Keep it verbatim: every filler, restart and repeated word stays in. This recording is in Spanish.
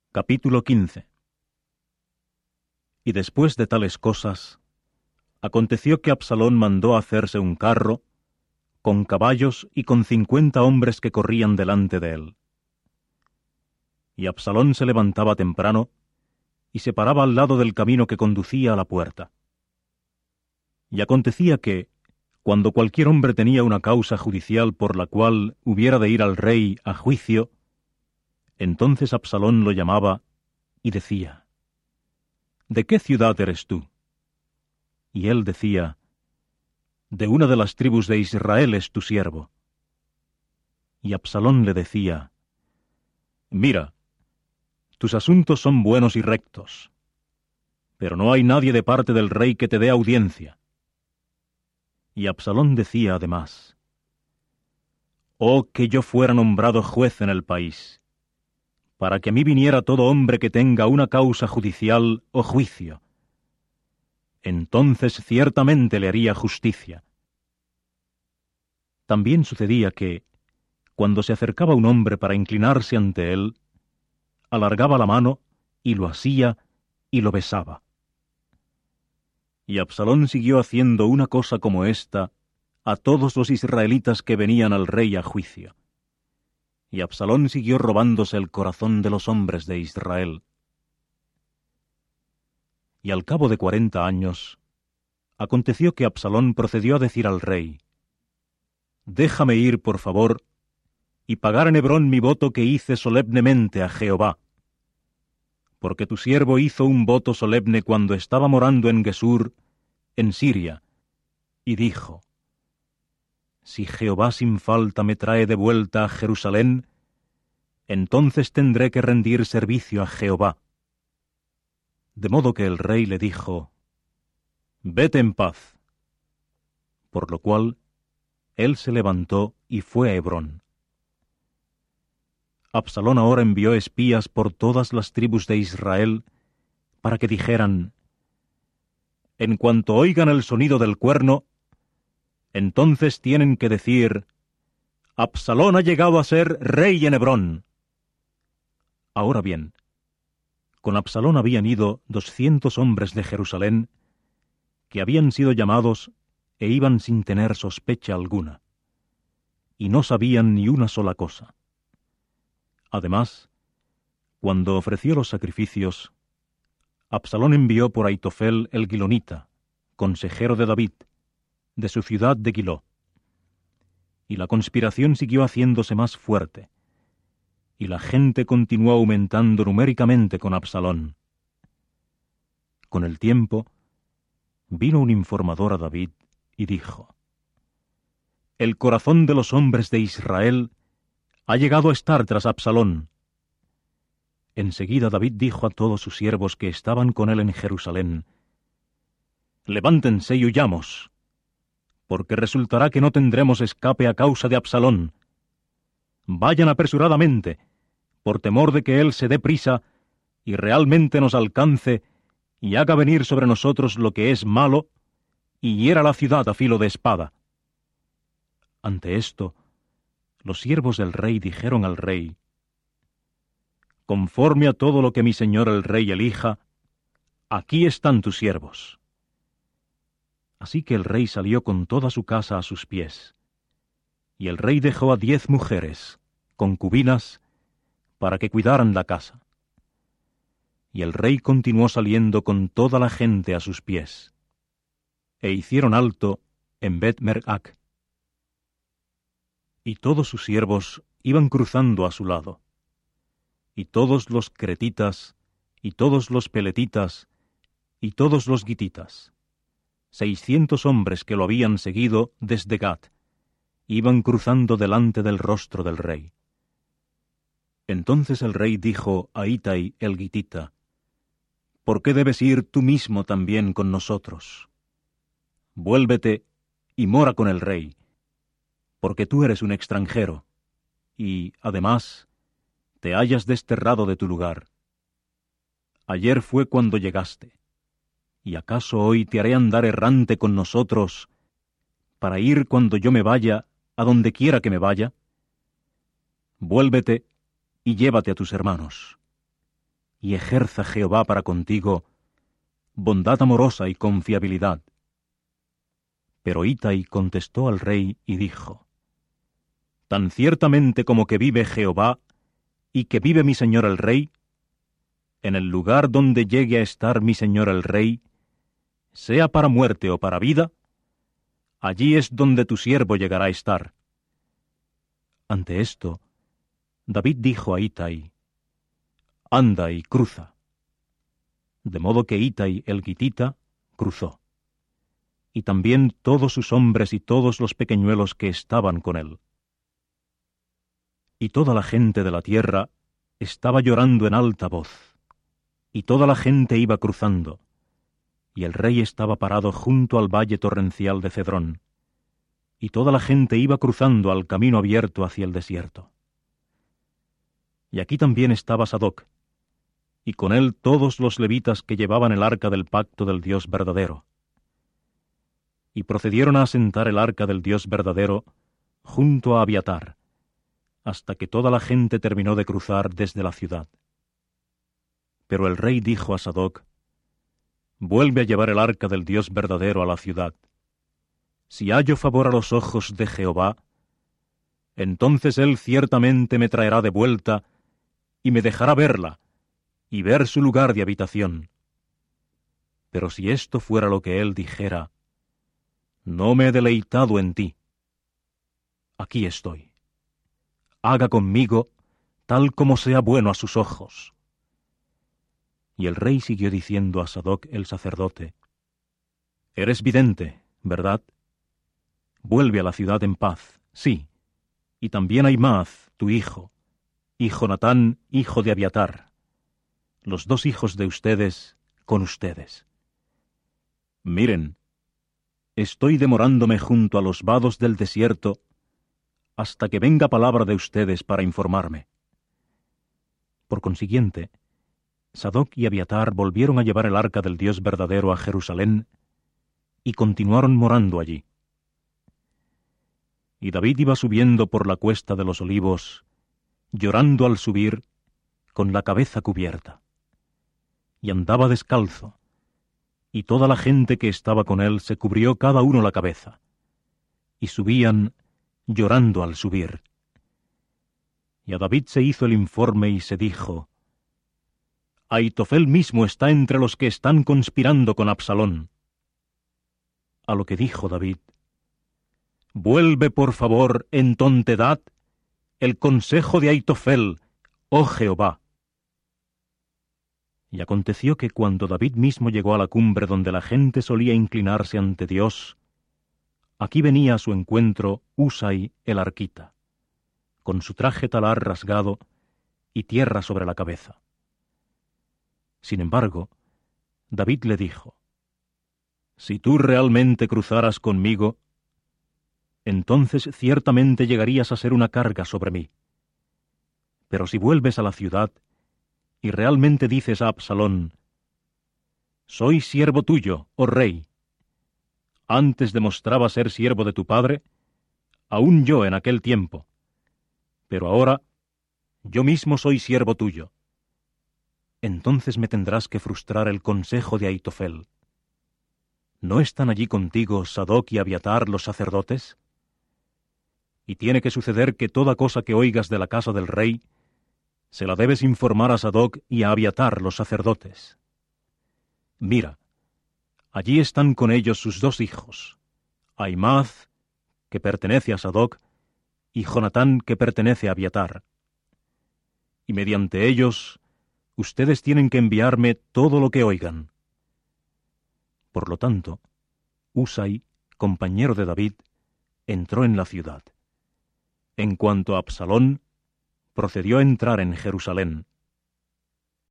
Capítulo quince. Y después de tales cosas, aconteció que Absalón mandó hacerse un carro, con caballos y con cincuenta hombres que corrían delante de él. Y Absalón se levantaba temprano, y se paraba al lado del camino que conducía a la puerta. Y acontecía que, cuando cualquier hombre tenía una causa judicial por la cual hubiera de ir al rey a juicio, entonces Absalón lo llamaba y decía: ¿De qué ciudad eres tú? Y él decía: De una de las tribus de Israel es tu siervo. Y Absalón le decía: Mira, tus asuntos son buenos y rectos, pero no hay nadie de parte del rey que te dé audiencia. Y Absalón decía además: Oh, que yo fuera nombrado juez en el país, para que a mí viniera todo hombre que tenga una causa judicial o juicio. Entonces ciertamente le haría justicia. También sucedía que, cuando se acercaba un hombre para inclinarse ante él, alargaba la mano y lo asía y lo besaba. Y Absalón siguió haciendo una cosa como esta a todos los israelitas que venían al rey a juicio. Y Absalón siguió robándose el corazón de los hombres de Israel. Y al cabo de cuarenta años, aconteció que Absalón procedió a decir al rey: Déjame ir, por favor, y pagar en Hebrón mi voto que hice solemnemente a Jehová. Porque tu siervo hizo un voto solemne cuando estaba morando en Gesur, en Siria, y dijo: Si Jehová sin falta me trae de vuelta a Jerusalén, entonces tendré que rendir servicio a Jehová. De modo que el rey le dijo: Vete en paz. Por lo cual él se levantó y fue a Hebrón. Absalón ahora envió espías por todas las tribus de Israel para que dijeran: En cuanto oigan el sonido del cuerno, entonces tienen que decir: Absalón ha llegado a ser rey en Hebrón. Ahora bien, con Absalón habían ido doscientos hombres de Jerusalén, que habían sido llamados e iban sin tener sospecha alguna, y no sabían ni una sola cosa. Además, cuando ofreció los sacrificios, Absalón envió por Aitofel el Gilonita, consejero de David, de su ciudad de Giló. Y la conspiración siguió haciéndose más fuerte, y la gente continuó aumentando numéricamente con Absalón. Con el tiempo, vino un informador a David y dijo: El corazón de los hombres de Israel ha llegado a estar tras Absalón. Enseguida David dijo a todos sus siervos que estaban con él en Jerusalén: Levántense y huyamos, porque resultará que no tendremos escape a causa de Absalón. Vayan apresuradamente, por temor de que él se dé prisa y realmente nos alcance y haga venir sobre nosotros lo que es malo y hiera la ciudad a filo de espada. Ante esto, los siervos del rey dijeron al rey: Conforme a todo lo que mi señor el rey elija, aquí están tus siervos. Así que el rey salió con toda su casa a sus pies, y el rey dejó a diez mujeres, concubinas, para que cuidaran la casa. Y el rey continuó saliendo con toda la gente a sus pies, e hicieron alto en Bet-Mercac. Y todos sus siervos iban cruzando a su lado, y todos los cretitas, y todos los peletitas, y todos los gititas, seiscientos hombres que lo habían seguido desde Gat, iban cruzando delante del rostro del rey. Entonces el rey dijo a Itai el gitita: ¿Por qué debes ir tú mismo también con nosotros? Vuélvete y mora con el rey, porque tú eres un extranjero, y, además, te hayas desterrado de tu lugar. Ayer fue cuando llegaste, ¿y acaso hoy te haré andar errante con nosotros, para ir cuando yo me vaya, a donde quiera que me vaya? Vuélvete y llévate a tus hermanos. y ejerza Jehová para contigo bondad amorosa y confiabilidad. Pero Ittai contestó al rey y dijo: Tan ciertamente como que vive Jehová, y que vive mi señor el rey, en el lugar donde llegue a estar mi señor el rey, sea para muerte o para vida, allí es donde tu siervo llegará a estar. Ante esto, David dijo a Ittai: Anda y cruza. De modo que Ittai el gitita cruzó, y también todos sus hombres y todos los pequeñuelos que estaban con él. Y toda la gente de la tierra estaba llorando en alta voz, y toda la gente iba cruzando, y el rey estaba parado junto al valle torrencial de Cedrón, y toda la gente iba cruzando al camino abierto hacia el desierto. Y aquí también estaba Sadoc, y con él todos los levitas que llevaban el arca del pacto del Dios verdadero. Y procedieron a asentar el arca del Dios verdadero junto a Abiatar, hasta que toda la gente terminó de cruzar desde la ciudad. Pero el rey dijo a Sadoc: Vuelve a llevar el arca del Dios verdadero a la ciudad. Si hallo favor a los ojos de Jehová, entonces él ciertamente me traerá de vuelta y me dejará verla y ver su lugar de habitación. Pero si esto fuera lo que él dijera: No me he deleitado en ti, aquí estoy. Haga conmigo tal como sea bueno a sus ojos. Y el rey siguió diciendo a Sadoc el sacerdote: Eres vidente, ¿verdad? Vuelve a la ciudad en paz, sí, y también a Ahimaaz, tu hijo, y Jonatán, hijo de Abiatar, los dos hijos de ustedes, con ustedes. Miren, estoy demorándome junto a los vados del desierto hasta que venga palabra de ustedes para informarme. Por consiguiente, Sadoc y Abiatar volvieron a llevar el arca del Dios verdadero a Jerusalén y continuaron morando allí. Y David iba subiendo por la cuesta de los olivos, llorando al subir, con la cabeza cubierta. Y andaba descalzo, y toda la gente que estaba con él se cubrió cada uno la cabeza, y subían llorando al subir. Y a David se hizo el informe y se dijo: Ahitofel mismo está entre los que están conspirando con Absalón. A lo que dijo David: Vuelve por favor en tontedad el consejo de Ahitofel, oh Jehová. Y aconteció que cuando David mismo llegó a la cumbre donde la gente solía inclinarse ante Dios, aquí venía a su encuentro Husai el arquita, con su traje talar rasgado y tierra sobre la cabeza. Sin embargo, David le dijo: Si tú realmente cruzaras conmigo, entonces ciertamente llegarías a ser una carga sobre mí. Pero si vuelves a la ciudad y realmente dices a Absalón: Soy siervo tuyo, oh rey. Antes demostraba ser siervo de tu padre, aun yo en aquel tiempo, pero ahora yo mismo soy siervo tuyo. Entonces me tendrás que frustrar el consejo de Ahitofel. ¿No están allí contigo Sadoc y Abiatar los sacerdotes? Y tiene que suceder que toda cosa que oigas de la casa del rey se la debes informar a Sadoc y a Abiatar los sacerdotes. Mira, allí están con ellos sus dos hijos, Ahimaaz, que pertenece a Sadoc, y Jonatán, que pertenece a Abiatar. Y mediante ellos ustedes tienen que enviarme todo lo que oigan. Por lo tanto, Husai, compañero de David, entró en la ciudad. En cuanto a Absalón, procedió a entrar en Jerusalén.